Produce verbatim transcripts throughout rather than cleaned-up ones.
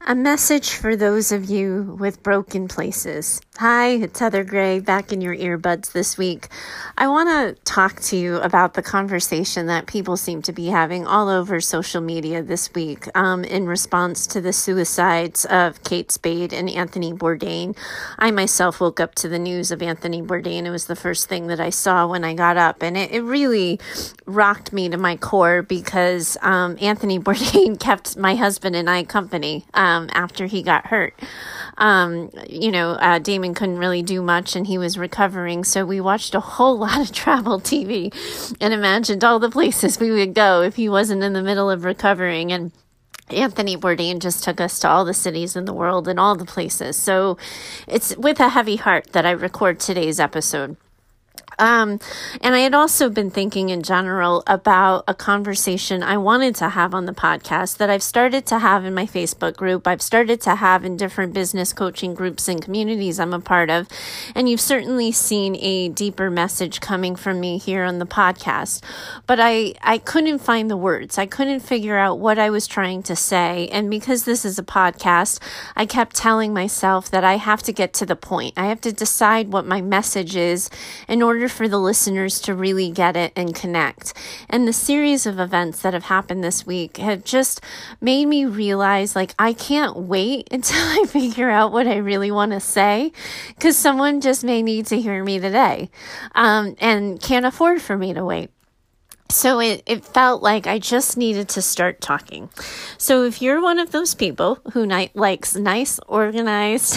A message for those of you with broken places. Hi, it's Heather Gray back in your earbuds this week. I want to talk to you about the conversation that people seem to be having all over social media this week um, in response to the suicides of Kate Spade and Anthony Bourdain. I myself woke up to the news of Anthony Bourdain. It was the first thing that I saw when I got up, and it, it really rocked me to my core because um, Anthony Bourdain kept my husband and I company. Um, Um, after he got hurt. Um, you know, uh, Damon couldn't really do much and he was recovering. So we watched a whole lot of travel T V and imagined all the places we would go if he wasn't in the middle of recovering. And Anthony Bourdain just took us to all the cities in the world and all the places. So it's with a heavy heart that I record today's episode. Um, and I had also been thinking in general about a conversation I wanted to have on the podcast that I've started to have in my Facebook group. I've started to have in different business coaching groups and communities I'm a part of. And you've certainly seen a deeper message coming from me here on the podcast. But I, I couldn't find the words. I couldn't figure out what I was trying to say. And because this is a podcast, I kept telling myself that I have to get to the point. I have to decide what my message is in order for the listeners to really get it and connect. And the series of events that have happened this week have just made me realize, like, I can't wait until I figure out what I really want to say, because someone just may need to hear me today, um, and can't afford for me to wait. So it, it felt like I just needed to start talking. So if you're one of those people who ni- likes nice, organized,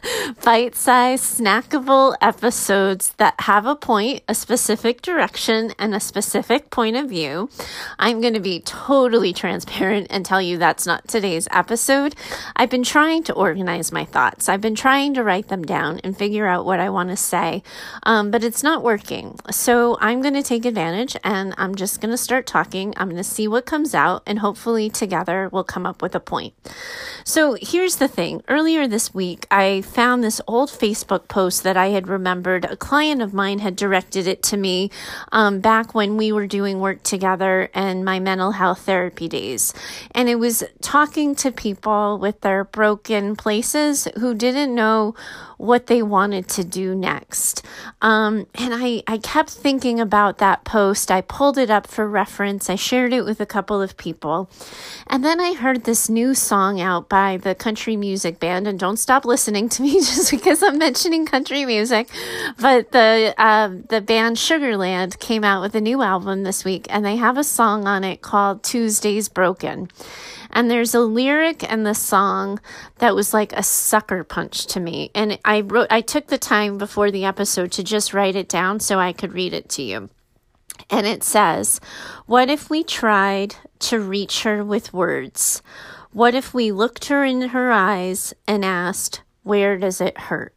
bite-sized, snackable episodes that have a point, a specific direction, and a specific point of view, I'm going to be totally transparent and tell you that's not today's episode. I've been trying to organize my thoughts. I've been trying to write them down and figure out what I want to say, um, but it's not working. So I'm going to take advantage and I'm just going to start talking. I'm going to see what comes out, and hopefully together we'll come up with a point. So here's the thing. Earlier this week, I found this old Facebook post that I had remembered. A client of mine had directed it to me um, back when we were doing work together in my mental health therapy days. And it was talking to people with their broken places who didn't know what they wanted to do next. Um, and I, I kept thinking about that post. I pulled it up for reference. I shared it with a couple of people. And then I heard this new song out by the country music band. And don't stop listening to me just because I'm mentioning country music. But the, uh, the band Sugarland came out with a new album this week. And they have a song on it called Tuesday's Broken. And there's a lyric in the song that was like a sucker punch to me. And I wrote, I took the time before the episode to just write it down so I could read it to you. And it says, "What if we tried to reach her with words? What if we looked her in her eyes and asked, where does it hurt?"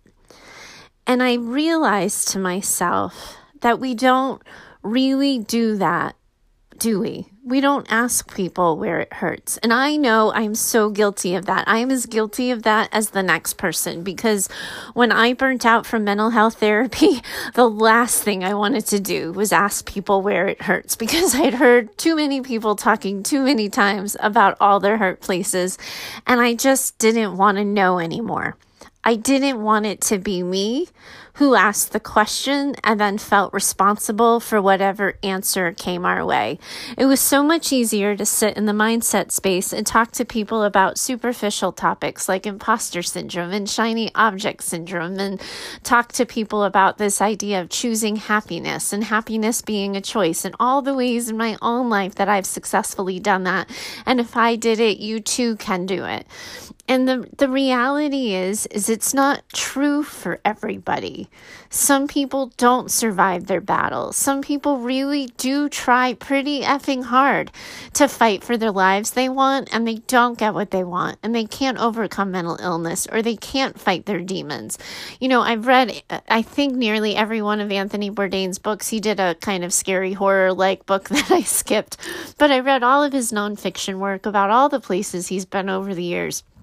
And I realized to myself that we don't really do that, do we? We don't ask people where it hurts. And I know I'm so guilty of that. I'm as guilty of that as the next person, because when I burnt out from mental health therapy, the last thing I wanted to do was ask people where it hurts, because I'd heard too many people talking too many times about all their hurt places, and I just didn't want to know anymore. I didn't want it to be me who asked the question and then felt responsible for whatever answer came our way. It was so much easier to sit in the mindset space and talk to people about superficial topics like imposter syndrome and shiny object syndrome, and talk to people about this idea of choosing happiness and happiness being a choice, and all the ways in my own life that I've successfully done that. And if I did it, you too can do it. And the, the reality is, is it's not true for everybody. Some people don't survive their battles. Some people really do try pretty effing hard to fight for their lives they want, and they don't get what they want, and they can't overcome mental illness, or they can't fight their demons. You know, I've read, I think, nearly every one of Anthony Bourdain's books. He did a kind of scary horror-like book that I skipped, but I read all of his nonfiction work about all the places he's been over the years.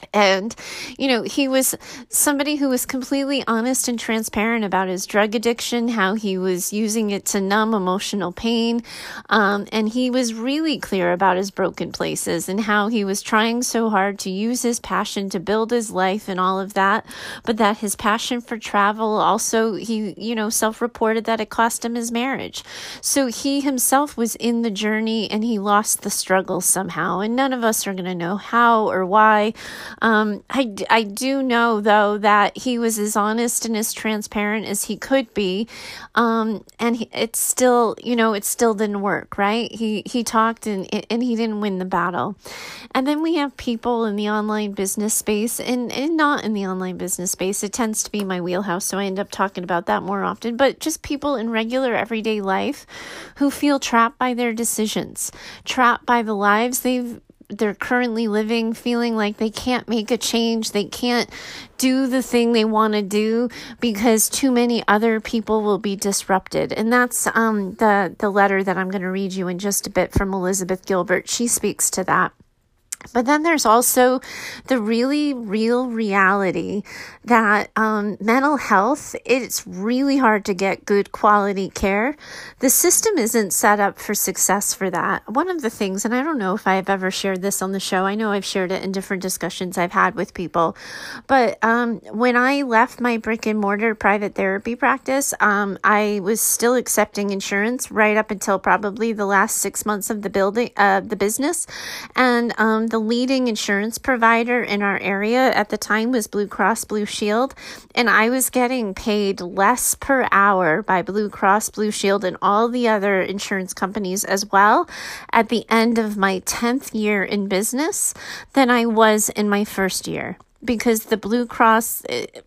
And, you know, he was somebody who was completely honest and transparent about his drug addiction, how he was using it to numb emotional pain. Um, and he was really clear about his broken places and how he was trying so hard to use his passion to build his life and all of that. But that his passion for travel also, he, you know, self-reported that it cost him his marriage. So he himself was in the journey and he lost the struggle somehow. And none of us are going to know how or why. Um, I, I do know, though, that he was as honest and as transparent as he could be. Um, and he, it's still, you know, it still didn't work, right? He, he talked and, and he didn't win the battle. And then we have people in the online business space and, and not in the online business space. It tends to be my wheelhouse, so I end up talking about that more often. But just people in regular everyday life who feel trapped by their decisions, trapped by the lives they've they're currently living, feeling like they can't make a change. They can't do the thing they want to do because too many other people will be disrupted. And that's um, the, the letter that I'm going to read you in just a bit from Elizabeth Gilbert. She speaks to that. But then there's also the really real reality that um, mental health, it's really hard to get good quality care. The system isn't set up for success for that. One of the things, and I don't know if I've ever shared this on the show, I know I've shared it in different discussions I've had with people, but um, when I left my brick and mortar private therapy practice, um, I was still accepting insurance right up until probably the last six months of the building, uh, the business. And um, the leading insurance provider in our area at the time was Blue Cross Blue Shield, and I was getting paid less per hour by Blue Cross Blue Shield and all the other insurance companies as well at the end of my tenth year in business than I was in my first year. Because the Blue Cross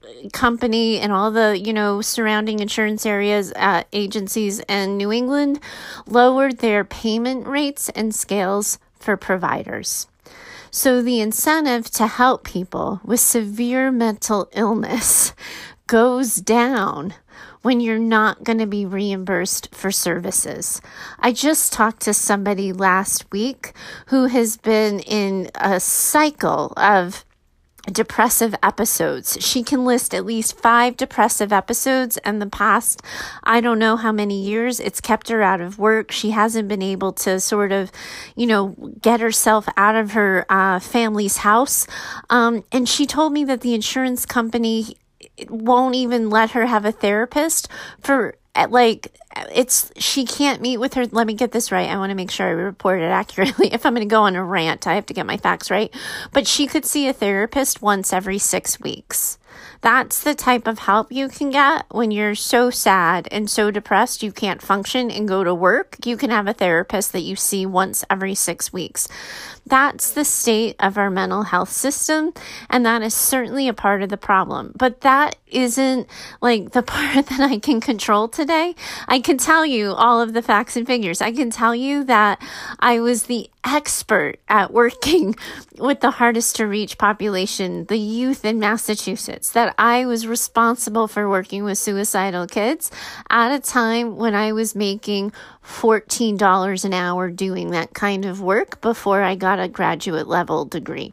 company and all the, you know, surrounding insurance areas, uh, agencies in New England lowered their payment rates and scales for providers. So the incentive to help people with severe mental illness goes down when you're not going to be reimbursed for services. I just talked to somebody last week who has been in a cycle of depressive episodes. She can list at least five depressive episodes in the past, I don't know how many years. It's kept her out of work. She hasn't been able to sort of, you know, get herself out of her uh, family's house. Um, and she told me that the insurance company won't even let her have a therapist for like, it's, she can't meet with her. Let me get this right. I want to make sure I report it accurately. If I'm going to go on a rant, I have to get my facts right. But she could see a therapist once every six weeks. That's the type of help you can get when you're so sad and so depressed you can't function and go to work. You can have a therapist that you see once every six weeks. That's the state of our mental health system, and that is certainly a part of the problem. But that isn't like the part that I can control today. I can tell you all of the facts and figures. I can tell you that I was the expert at working with the hardest to reach population, the youth in Massachusetts, that I was responsible for working with suicidal kids at a time when I was making fourteen dollars an hour doing that kind of work before I got a graduate level degree.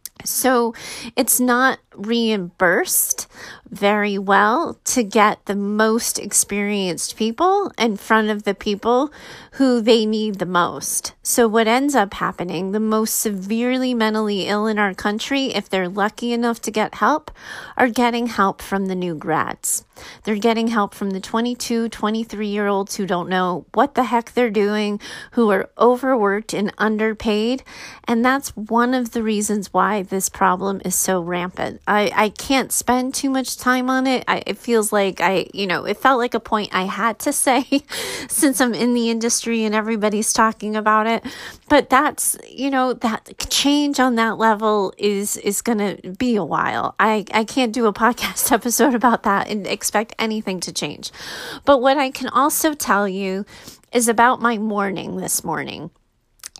So it's not reimbursed very well to get the most experienced people in front of the people who they need the most. So what ends up happening, the most severely mentally ill in our country, if they're lucky enough to get help, are getting help from the new grads. They're getting help from the twenty-two, twenty-three-year-olds who don't know what the heck they're doing, who are overworked and underpaid. And that's one of the reasons why this problem is so rampant. I, I can't spend too much time on it. I, it feels like I, you know, it felt like a point I had to say since I'm in the industry and everybody's talking about it. But that's, you know, that change on that level is, is going to be a while. I, I can't do a podcast episode about that and expect anything to change. But what I can also tell you is about my morning this morning.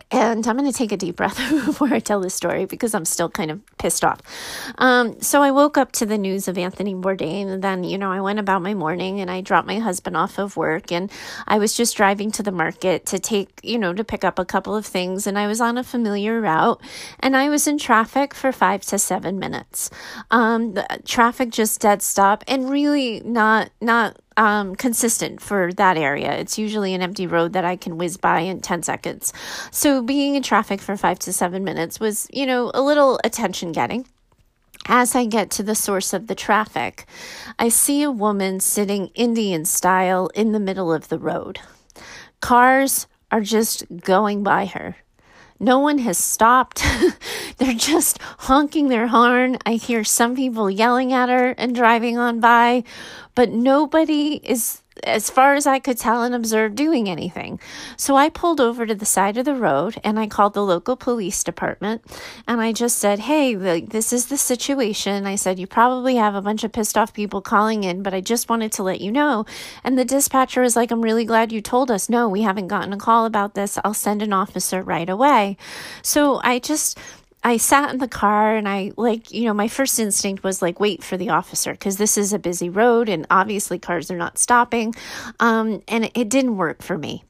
And I'm going to take a deep breath before I tell this story because I'm still kind of pissed off. Um, so I woke up to the news of Anthony Bourdain, and then, you know, I went about my morning and I dropped my husband off of work, and I was just driving to the market to take, you know, to pick up a couple of things, and I was on a familiar route, and I was in traffic for five to seven minutes. Um, the traffic just dead stop, and really not, not, Um, consistent for that area. It's usually an empty road that I can whiz by in ten seconds. So being in traffic for five to seven minutes was, you know, a little attention getting. As I get to the source of the traffic, I see a woman sitting Indian style in the middle of the road. Cars are just going by her. No one has stopped. They're just honking their horn. I hear some people yelling at her and driving on by, but nobody is, as far as I could tell and observe, doing anything. So I pulled over to the side of the road and I called the local police department, and I just said, hey, this is the situation. I said, you probably have a bunch of pissed off people calling in, but I just wanted to let you know. And the dispatcher was like, I'm really glad you told us. No, we haven't gotten a call about this. I'll send an officer right away. So I just... I sat in the car and I like, you know, my first instinct was like, wait for the officer, because this is a busy road and obviously cars are not stopping. Um, and it, it didn't work for me.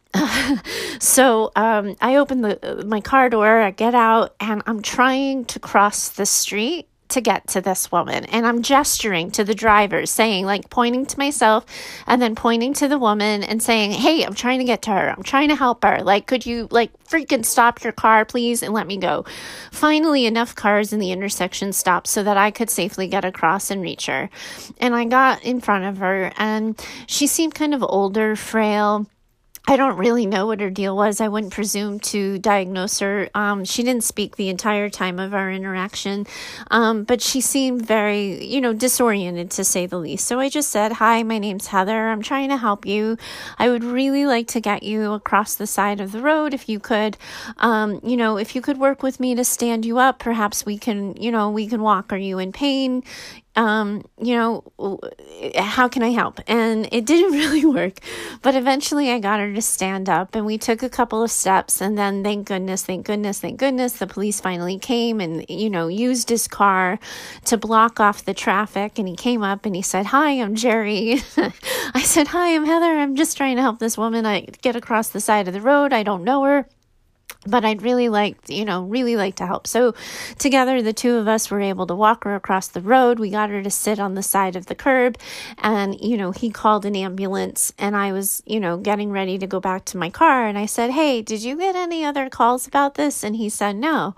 so um, I open the my car door, I get out, and I'm trying to cross the street to get to this woman. And I'm gesturing to the driver, saying, like, pointing to myself and then pointing to the woman and saying, hey, I'm trying to get to her. I'm trying to help her. Like, could you, like, freaking stop your car, please, and let me go? Finally, enough cars in the intersection stopped so that I could safely get across and reach her. And I got in front of her, and she seemed kind of older, frail. I don't really know what her deal was. I wouldn't presume to diagnose her. Um, she didn't speak the entire time of our interaction, um, but she seemed very, you know, disoriented, to say the least. So I just said, hi, my name's Heather. I'm trying to help you. I would really like to get you across the side of the road if you could. Um, you know, if you could work with me to stand you up, perhaps we can, you know, we can walk. Are you in pain? Um, you know, how can I help? And it didn't really work, but eventually I got her to stand up, and we took a couple of steps, and then thank goodness, thank goodness, thank goodness, the police finally came and, you know, used his car to block off the traffic. And he came up and he said, hi, I'm Jerry. I said, hi, I'm Heather. I'm just trying to help this woman I get across the side of the road. I don't know her, but I'd really like, you know, really like to help. So together, the two of us were able to walk her across the road. We got her to sit on the side of the curb, and, you know, he called an ambulance, and I was, you know, getting ready to go back to my car. And I said, hey, did you get any other calls about this? And he said, no.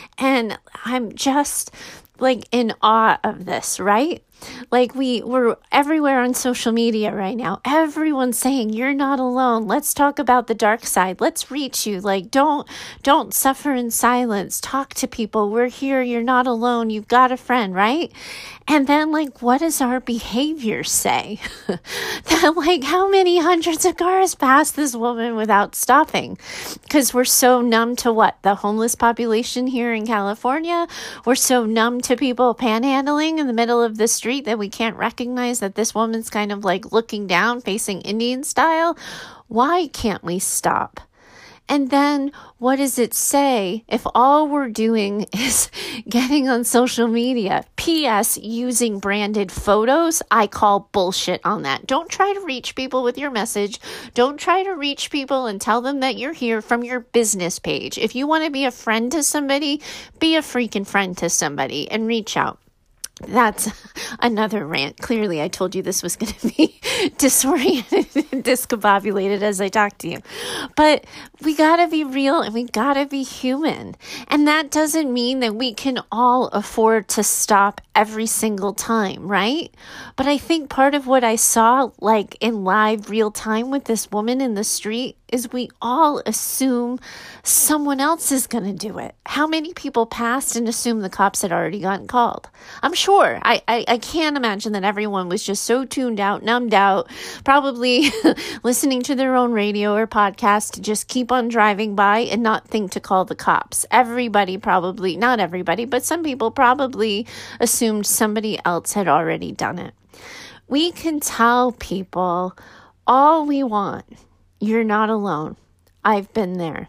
And I'm just like in awe of this, right? Like we we're everywhere on social media right now. Everyone's saying you're not alone. Let's talk about the dark side. Let's reach you. Like don't don't suffer in silence. Talk to people. We're here. You're not alone. You've got a friend, right? And then like what does our behavior say? That like how many hundreds of cars pass this woman without stopping? Because we're so numb to what? The homeless population here in California. We're so numb to people panhandling in the middle of the street that we can't recognize that this woman's kind of like looking down, facing Indian style. Why can't we stop? And then what does it say if all we're doing is getting on social media? P S using branded photos? I call bullshit on that. Don't try to reach people with your message. Don't try to reach people and tell them that you're here from your business page. If you want to be a friend to somebody, be a freaking friend to somebody and reach out. That's another rant. Clearly, I told you this was going to be disoriented and discombobulated as I talk to you. But we got to be real and we got to be human. And that doesn't mean that we can all afford to stop every single time, right? But I think part of what I saw, like in live real time with this woman in the street, is we all assume someone else is going to do it. How many people passed and assumed the cops had already gotten called? I'm sure. I, I, I can't imagine that everyone was just so tuned out, numbed out, probably listening to their own radio or podcast to just keep on driving by and not think to call the cops. Everybody probably, not everybody, but some people probably assumed somebody else had already done it. We can tell people all we want. You're not alone. I've been there.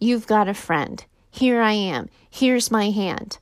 You've got a friend. Here I am. Here's my hand.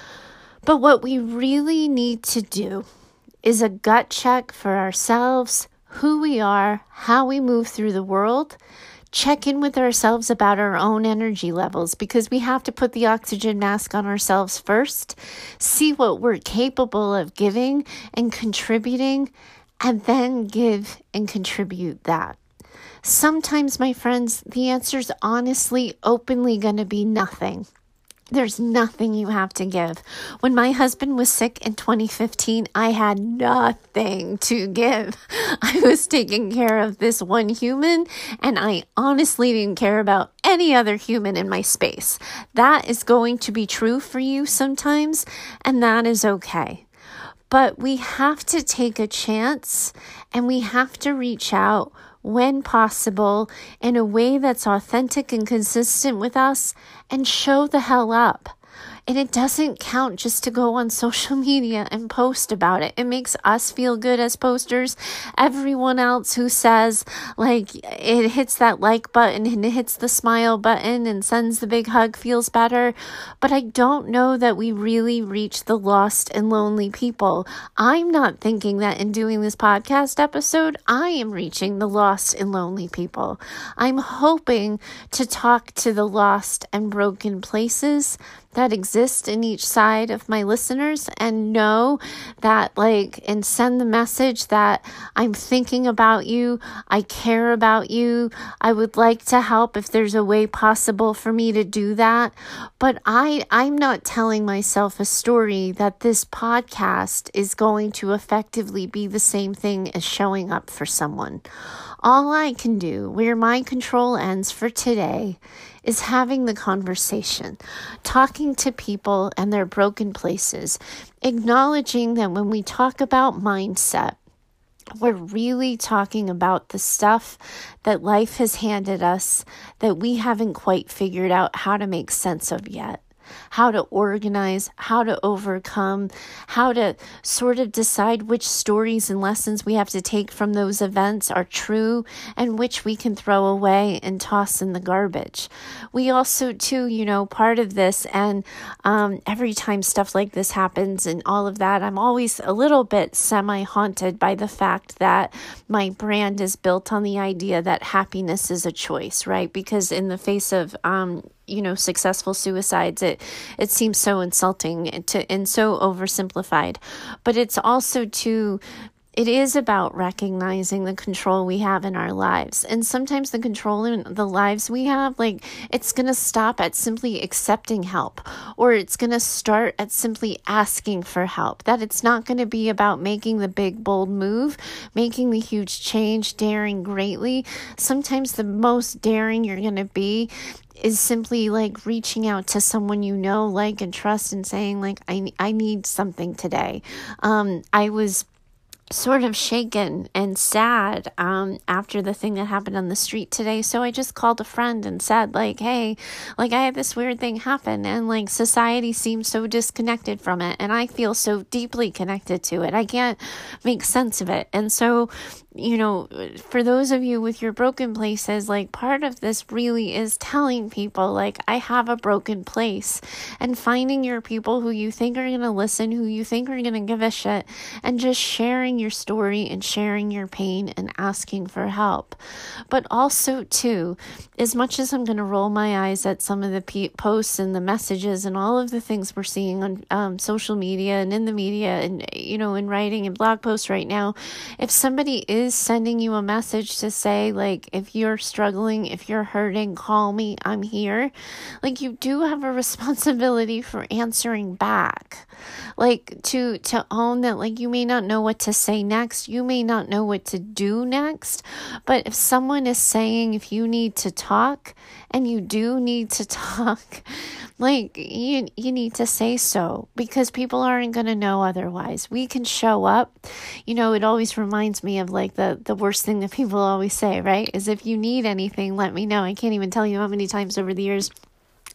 But what we really need to do is a gut check for ourselves, who we are, how we move through the world. Check in with ourselves about our own energy levels, because we have to put the oxygen mask on ourselves first, see what we're capable of giving and contributing, and then give and contribute that. Sometimes, my friends, the answer's honestly, openly going to be nothing. There's nothing you have to give. When my husband was sick in twenty fifteen, I had nothing to give. I was taking care of this one human, and I honestly didn't care about any other human in my space. That is going to be true for you sometimes, and that is okay. But we have to take a chance, and we have to reach out when possible in a way that's authentic and consistent with us, and show the hell up. And it doesn't count just to go on social media and post about it. It makes us feel good as posters. Everyone else who says, like, it hits that like button and it hits the smile button and sends the big hug feels better. But I don't know that we really reach the lost and lonely people. I'm not thinking that in doing this podcast episode, I am reaching the lost and lonely people. I'm hoping to talk to the lost and broken places that exist in each side of my listeners, and know that, like, and send the message that I'm thinking about you, I care about you, I would like to help if there's a way possible for me to do that. But I, I'm not telling myself a story that this podcast is going to effectively be the same thing as showing up for someone. All I can do, where my control ends for today, is having the conversation, talking to people and their broken places, acknowledging that when we talk about mindset, we're really talking about the stuff that life has handed us that we haven't quite figured out how to make sense of yet. How to organize, how to overcome, how to sort of decide which stories and lessons we have to take from those events are true and which we can throw away and toss in the garbage. We also, too, you know, part of this, and um, every time stuff like this happens and all of that, I'm always a little bit semi-haunted by the fact that my brand is built on the idea that happiness is a choice, right? Because in the face of um, you know, successful suicides, it it seems so insulting to and so oversimplified. But it's also too, it is about recognizing the control we have in our lives. And sometimes the control in the lives we have, like, it's going to stop at simply accepting help, or it's going to start at simply asking for help. That it's not going to be about making the big, bold move, making the huge change, daring greatly. Sometimes the most daring you're going to be is simply like reaching out to someone you know, like, and trust, and saying, like, I, I need something today. Um, I was sort of shaken and sad um, after the thing that happened on the street today. So I just called a friend and said, like, hey, like, I had this weird thing happen, and like society seems so disconnected from it, and I feel so deeply connected to it. I can't make sense of it. And so, you know, for those of you with your broken places, like, part of this really is telling people, like, I have a broken place, and finding your people who you think are going to listen, who you think are going to give a shit, and just sharing your story and sharing your pain and asking for help. But also, too, as much as I'm going to roll my eyes at some of the pe- posts and the messages and all of the things we're seeing on um, social media and in the media and, you know, in writing and blog posts right now, if somebody is sending you a message to say, like, if you're struggling, if you're hurting, call me, I'm here, like, you do have a responsibility for answering back, like, to to own that, like, you may not know what to say next, you may not know what to do next, but if someone is saying, if you need to talk, and you do need to talk, like, you you need to say so, because people aren't going to know otherwise. We can show up. You know, it always reminds me of, like, the, the worst thing that people always say, right? Is, if you need anything, let me know. I can't even tell you how many times over the years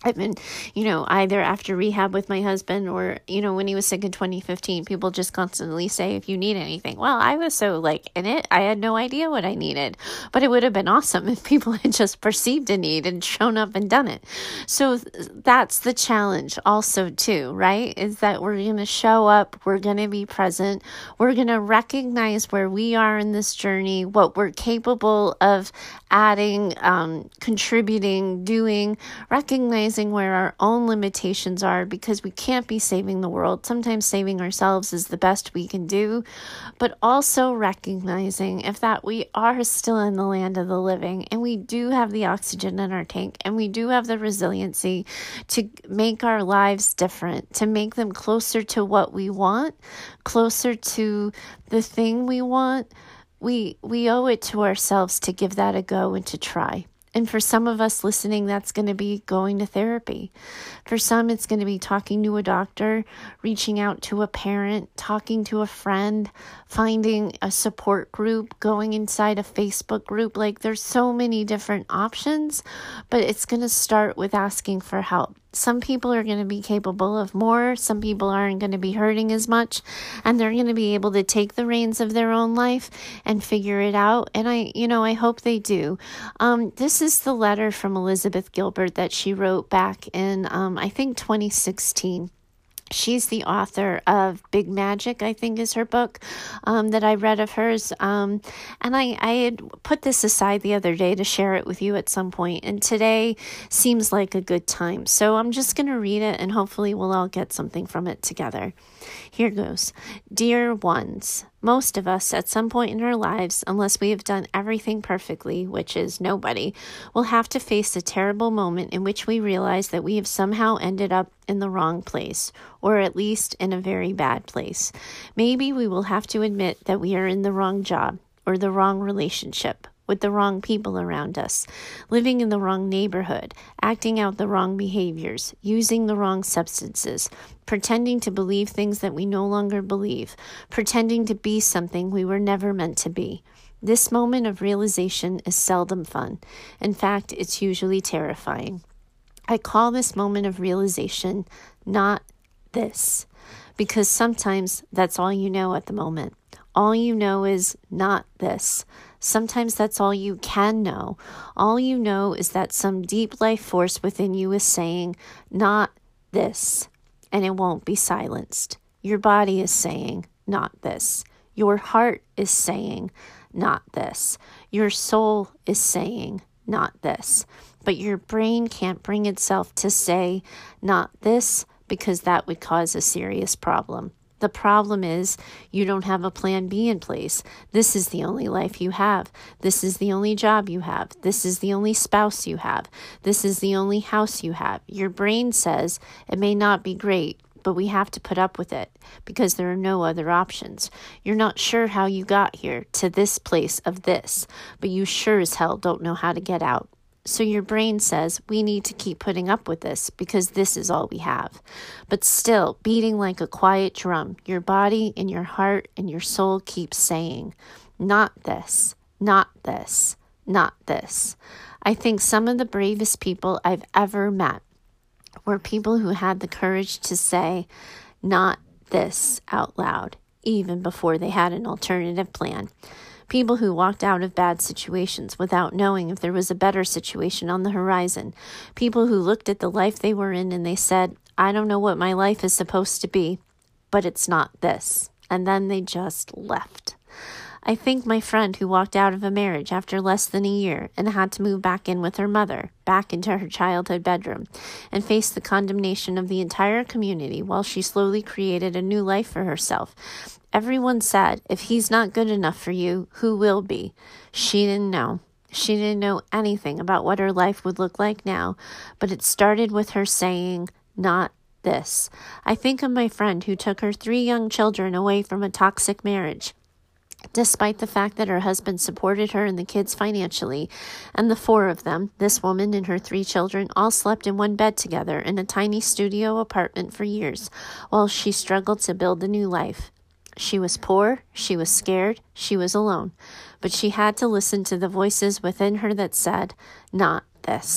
I've been, you know, either after rehab with my husband or, you know, when he was sick in twenty fifteen, people just constantly say, if you need anything. Well, I was so like in it, I had no idea what I needed, but it would have been awesome if people had just perceived a need and shown up and done it. So that's the challenge also too, right? Is that we're going to show up, we're going to be present, we're going to recognize where we are in this journey, what we're capable of adding, um, contributing, doing, recognizing where our own limitations are, because we can't be saving the world. Sometimes saving ourselves is the best we can do, but also recognizing if that we are still in the land of the living and we do have the oxygen in our tank and we do have the resiliency to make our lives different, to make them closer to what we want, closer to the thing we want. We, we owe it to ourselves to give that a go and to try. And for some of us listening, that's going to be going to therapy. For some, it's going to be talking to a doctor, reaching out to a parent, talking to a friend, finding a support group, going inside a Facebook group. Like there's so many different options, but it's going to start with asking for help. Some people are going to be capable of more. Some people aren't going to be hurting as much, and they're going to be able to take the reins of their own life and figure it out. And I, you know, I hope they do. Um, this is the letter from Elizabeth Gilbert that she wrote back in, um, I think, twenty sixteen. She's the author of Big Magic, I think is her book, um, that I read of hers. Um, and I, I had put this aside the other day to share it with you at some point, and today seems like a good time. So I'm just going to read it, and hopefully we'll all get something from it together. Here goes. Dear ones, most of us at some point in our lives, unless we have done everything perfectly, which is nobody, will have to face a terrible moment in which we realize that we have somehow ended up in the wrong place, or at least in a very bad place. Maybe we will have to admit that we are in the wrong job, or the wrong relationship, with the wrong people around us, living in the wrong neighborhood, acting out the wrong behaviors, using the wrong substances, pretending to believe things that we no longer believe, pretending to be something we were never meant to be. This moment of realization is seldom fun. In fact, it's usually terrifying. I call this moment of realization not this, because sometimes that's all you know at the moment. All you know is not this. Sometimes that's all you can know. All you know is that some deep life force within you is saying, not this, and it won't be silenced. Your body is saying, not this. Your heart is saying, not this. Your soul is saying, not this. But your brain can't bring itself to say, not this, because that would cause a serious problem. The problem is you don't have a plan B in place. This is the only life you have. This is the only job you have. This is the only spouse you have. This is the only house you have. Your brain says it may not be great, but we have to put up with it because there are no other options. You're not sure how you got here to this place of this, but you sure as hell don't know how to get out. So your brain says, we need to keep putting up with this because this is all we have. But still, beating like a quiet drum, your body and your heart and your soul keep saying, not this, not this, not this. I think some of the bravest people I've ever met were people who had the courage to say, not this out loud, even before they had an alternative plan. People who walked out of bad situations without knowing if there was a better situation on the horizon. People who looked at the life they were in and they said, I don't know what my life is supposed to be, but it's not this. And then they just left. I think my friend who walked out of a marriage after less than a year and had to move back in with her mother, back into her childhood bedroom, and face the condemnation of the entire community while she slowly created a new life for herself. Everyone said, if he's not good enough for you, who will be? She didn't know. She didn't know anything about what her life would look like now, but it started with her saying, not this. I think of my friend who took her three young children away from a toxic marriage. Despite the fact that her husband supported her and the kids financially, and the four of them, this woman and her three children, all slept in one bed together in a tiny studio apartment for years, while she struggled to build a new life. She was poor, she was scared, she was alone, but she had to listen to the voices within her that said, not this.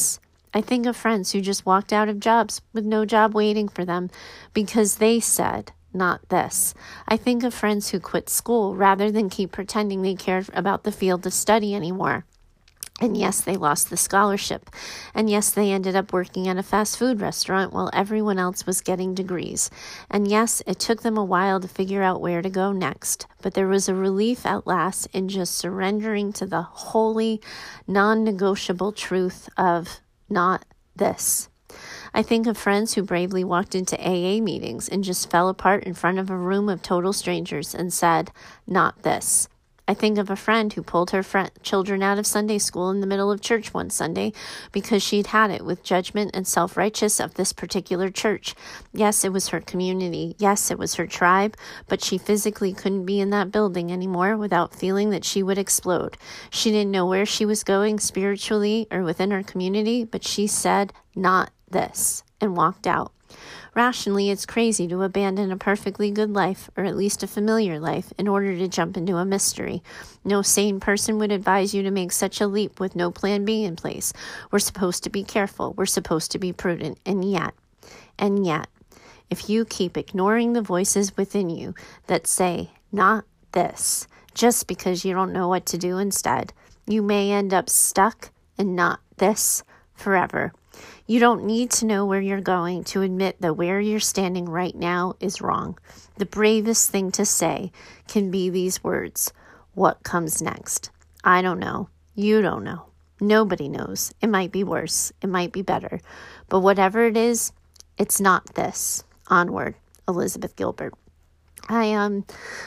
I think of friends who just walked out of jobs with no job waiting for them because they said, not this. I think of friends who quit school rather than keep pretending they cared about the field of study anymore. And yes, they lost the scholarship. And yes, they ended up working at a fast food restaurant while everyone else was getting degrees. And yes, it took them a while to figure out where to go next. But there was a relief at last in just surrendering to the holy, non-negotiable truth of not this. I think of friends who bravely walked into A A meetings and just fell apart in front of a room of total strangers and said, not this. I think of a friend who pulled her friend, children out of Sunday school in the middle of church one Sunday because she'd had it with judgment and self-righteous of this particular church. Yes, it was her community. Yes, it was her tribe, but she physically couldn't be in that building anymore without feeling that she would explode. She didn't know where she was going spiritually or within her community, but she said, not this, and walked out. Rationally, it's crazy to abandon a perfectly good life, or at least a familiar life, in order to jump into a mystery. No sane person would advise you to make such a leap with no plan B in place. We're supposed to be careful. We're supposed to be prudent. And yet, and yet, if you keep ignoring the voices within you that say, not this, just because you don't know what to do instead, you may end up stuck in not this forever. You don't need to know where you're going to admit that where you're standing right now is wrong. The bravest thing to say can be these words, what comes next? I don't know. You don't know. Nobody knows. It might be worse. It might be better. But whatever it is, it's not this. Onward, Elizabeth Gilbert. I, um...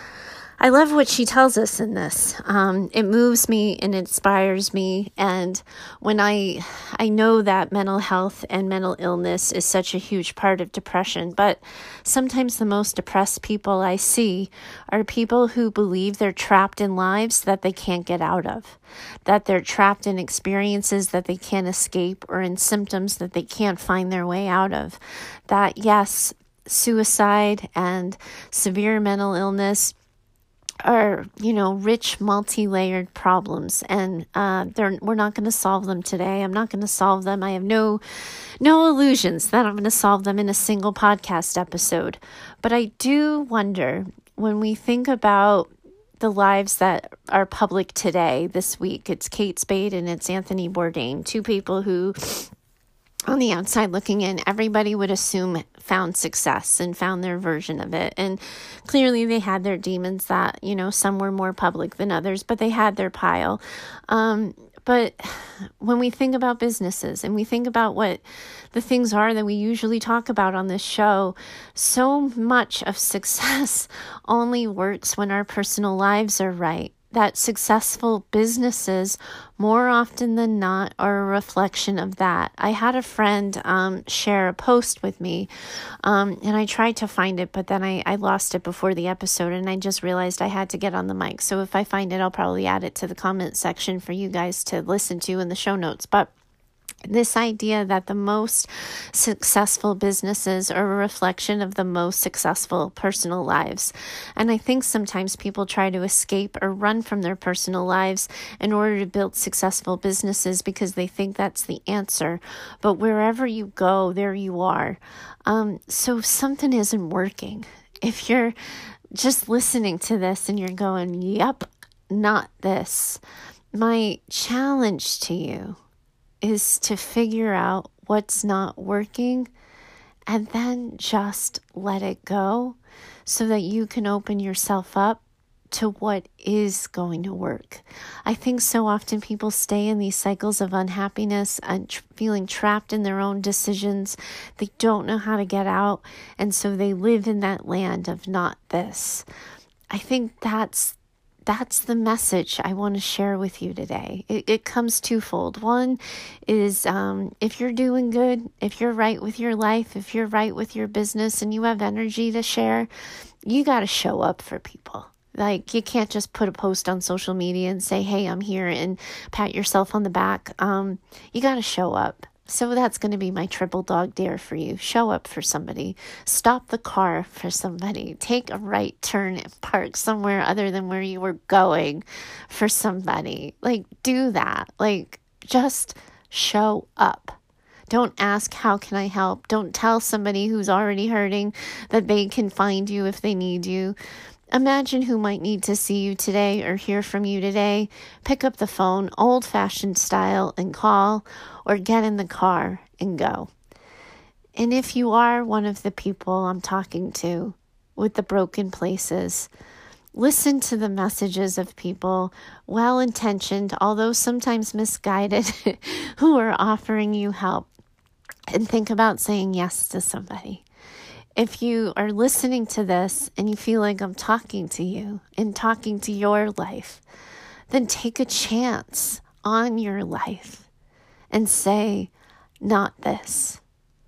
I love what she tells us in this. Um, it moves me and inspires me. And when I, I know that mental health and mental illness is such a huge part of depression, but sometimes the most depressed people I see are people who believe they're trapped in lives that they can't get out of, that they're trapped in experiences that they can't escape or in symptoms that they can't find their way out of. That yes, suicide and severe mental illness are, you know, rich, multi-layered problems, and uh, they're, we're not going to solve them today. I'm not going to solve them. I have no, no illusions that I'm going to solve them in a single podcast episode. But I do wonder, when we think about the lives that are public today, this week, it's Kate Spade and it's Anthony Bourdain, two people who, on the outside looking in, everybody would assume found success and found their version of it. And clearly they had their demons that, you know, some were more public than others, but they had their pile. Um, but when we think about businesses and we think about what the things are that we usually talk about on this show, so much of success only works when our personal lives are right. That successful businesses, more often than not, are a reflection of that. I had a friend um, share a post with me, um, and I tried to find it, but then I, I lost it before the episode, and I just realized I had to get on the mic. So if I find it, I'll probably add it to the comment section for you guys to listen to in the show notes. But this idea that the most successful businesses are a reflection of the most successful personal lives. And I think sometimes people try to escape or run from their personal lives in order to build successful businesses because they think that's the answer. But wherever you go, there you are. Um, so if something isn't working, if you're just listening to this and you're going, yep, not this, my challenge to you is to figure out what's not working and then just let it go so that you can open yourself up to what is going to work. I think so often people stay in these cycles of unhappiness and tr- feeling trapped in their own decisions. They don't know how to get out, and so they live in that land of not this. I think that's That's the message I want to share with you today. It, it comes twofold. One is um, if you're doing good, if you're right with your life, if you're right with your business and you have energy to share, you got to show up for people. Like, you can't just put a post on social media and say, hey, I'm here, and pat yourself on the back. Um, you got to show up. So that's going to be my triple dog dare for you. Show up for somebody. Stop the car for somebody. Take a right turn and park somewhere other than where you were going for somebody. Like, do that. Like, just show up. Don't ask, how can I help? Don't tell somebody who's already hurting that they can find you if they need you. Imagine who might need to see you today or hear from you today. Pick up the phone, old-fashioned style, and call, or get in the car and go. And if you are one of the people I'm talking to with the broken places, listen to the messages of people, well-intentioned, although sometimes misguided, who are offering you help. And think about saying yes to somebody. If you are listening to this and you feel like I'm talking to you and talking to your life, then take a chance on your life and say, not this.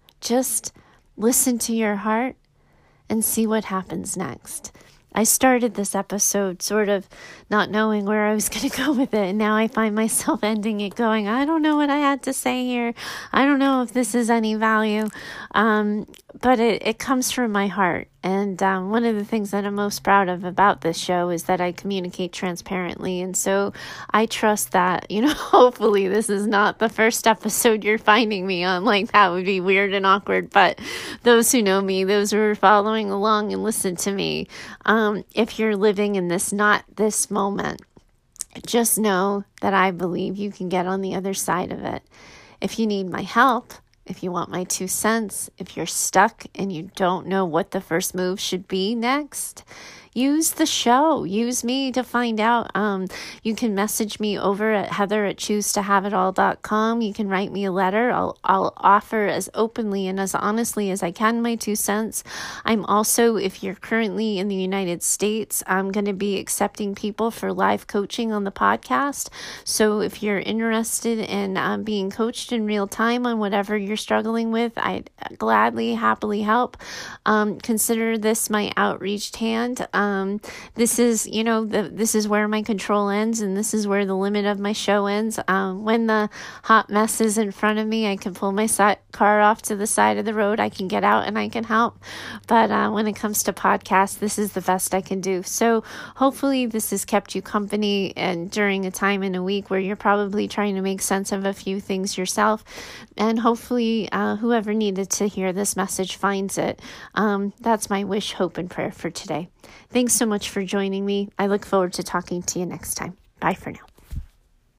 Just listen to your heart and see what happens next. I started this episode sort of not knowing where I was going to go with it, and now I find myself ending it going, I don't know what I had to say here. I don't know if this is any value, um, but it, it comes from my heart. And um, one of the things that I'm most proud of about this show is that I communicate transparently. And so I trust that, you know, hopefully this is not the first episode you're finding me on. Like, that would be weird and awkward. But those who know me, those who are following along and listen to me, um, if you're living in this, not this moment, just know that I believe you can get on the other side of it. If you need my help, if you want my two cents, if you're stuck and you don't know what the first move should be next, use the show. Use me to find out. Um, you can message me over at heather at choose to have it all dot com. You can write me a letter. I'll, I'll offer as openly and as honestly as I can my two cents. I'm also, if you're currently in the United States, I'm going to be accepting people for live coaching on the podcast. So if you're interested in um, being coached in real time on whatever you're struggling with, I'd gladly, happily help. Um, consider this my outreached hand. Um, this is, you know, the, this is where my control ends, and this is where the limit of my show ends. Um, when the hot mess is in front of me, I can pull my si- car off to the side of the road. I can get out and I can help. But uh, when it comes to podcasts, this is the best I can do. So hopefully this has kept you company, and during a time in a week where you're probably trying to make sense of a few things yourself. And hopefully uh, whoever needed to hear this message finds it. Um, that's my wish, hope, and prayer for today. Thanks so much for joining me. I look forward to talking to you next time. Bye for now.